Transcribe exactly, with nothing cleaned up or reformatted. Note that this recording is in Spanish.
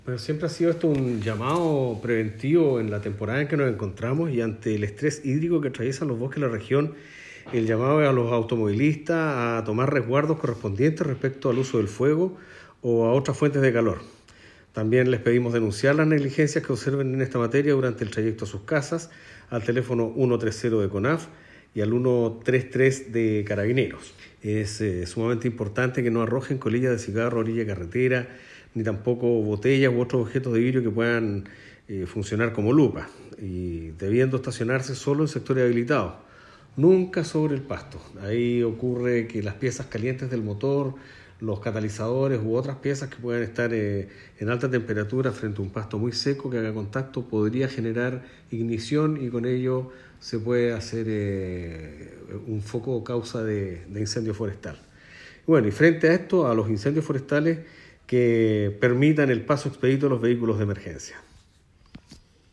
Bueno, siempre ha sido esto un llamado preventivo en la temporada en que nos encontramos y ante el estrés hídrico que atraviesan los bosques de la región, el llamado es a los automovilistas a tomar resguardos correspondientes respecto al uso del fuego o a otras fuentes de calor. También les pedimos denunciar las negligencias que observen en esta materia durante el trayecto a sus casas al teléfono ciento treinta de CONAF y al ciento treinta y tres de Carabineros. Es eh, sumamente importante que no arrojen colillas de cigarro a orilla de carretera, ni tampoco botellas u otros objetos de vidrio que puedan eh, funcionar como lupa, y debiendo estacionarse solo en sectores habilitados, nunca sobre el pasto. Ahí ocurre que las piezas calientes del motor, los catalizadores u otras piezas que puedan estar eh, en alta temperatura frente a un pasto muy seco que haga contacto podría generar ignición y con ello se puede hacer eh, un foco o causa de, de incendio forestal. Bueno, y frente a esto, a los incendios forestales, que permitan el paso expedito de los vehículos de emergencia.